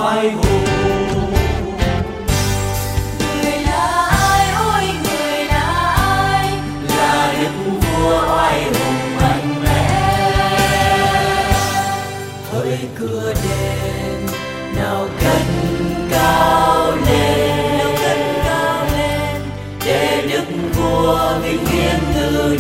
oai hùng. Người là ai, ôi người là ai? Là đức vua oai hùng mạnh mẽ. Hỡi cửa đền nào cất cao lên, nào cất cao lên, để đức vua vinh hiển ngự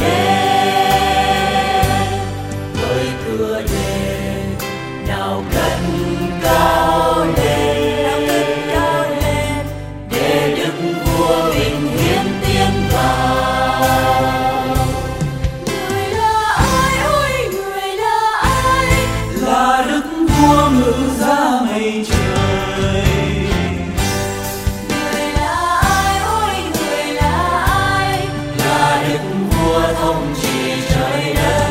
đến. Hỡi cửa đền nào cất cao lên, nào cất cao lên, để đức vua vinh hiển tiến vào. Người là ai, ôi người là ai? Là đức vua ngự ra mây trời. Người là ai, ôi người là ai? Là đức vua thống trị trời đất.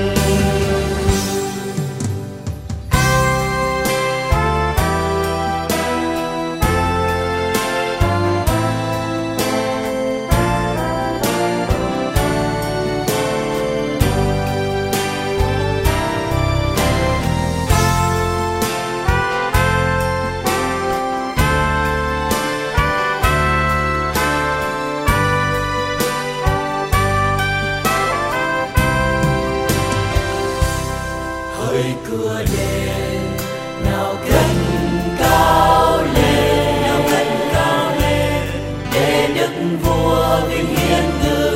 Hỡi cửa đền nào cất cao lên, nào cất cao lên, để đức vua vinh hiển ngự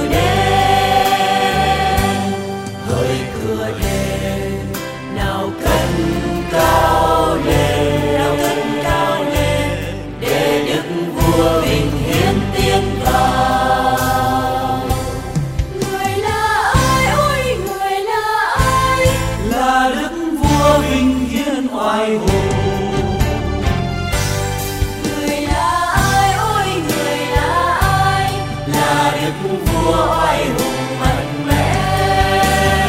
đến. Hỡi cửa đền nào cất cao lên, nào cất cao lên, để đức vua vinh hiển tiến vào. Người là ai, ôi người là ai? Là đức vua vinh hiển oai hùng. Người là ai, ôi người là ai? Là đức vua oai hùng mạnh mẽ.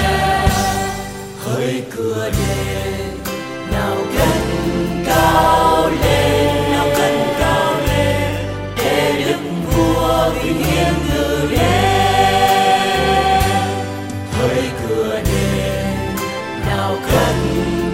Hỡi cửa đền nào cất cao lên, nào cất cao lên, để đức vua vinh hiển ngự đến. Hỡi cửa đền nào cất